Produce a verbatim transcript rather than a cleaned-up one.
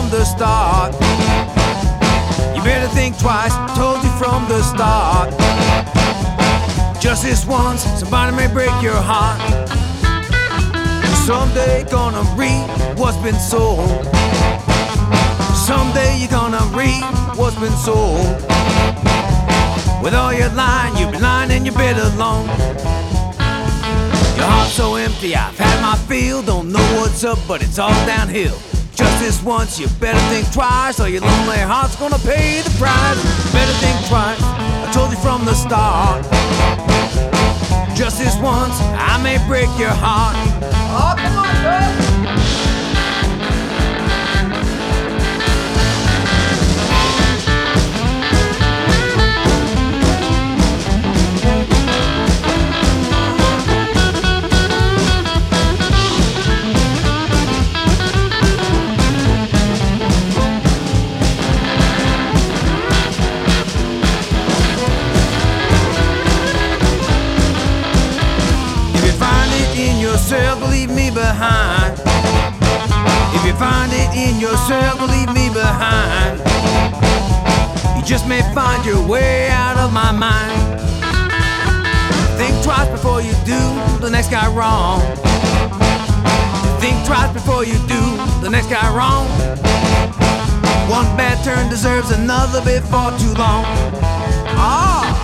from the start. You better think twice, told you from the start. Just this once, somebody may break your heart. Someday gonna reap what's been sown. Someday you're gonna reap what's been sold. With all your lying, you've been lying in your bed alone. Your heart's so empty, I've had my fill. Don't know what's up, but it's all downhill. Just this once, you better think twice, or your lonely heart's gonna pay the price. Better think twice, I told you from the start. Just this once, I may break your heart. Oh, come on, girl. Leave me behind. If you find it in yourself, leave me behind. You just may find your way out of my mind. Think twice before you do the next guy wrong. Think twice before you do the next guy wrong. One bad turn deserves another before too long. Ah.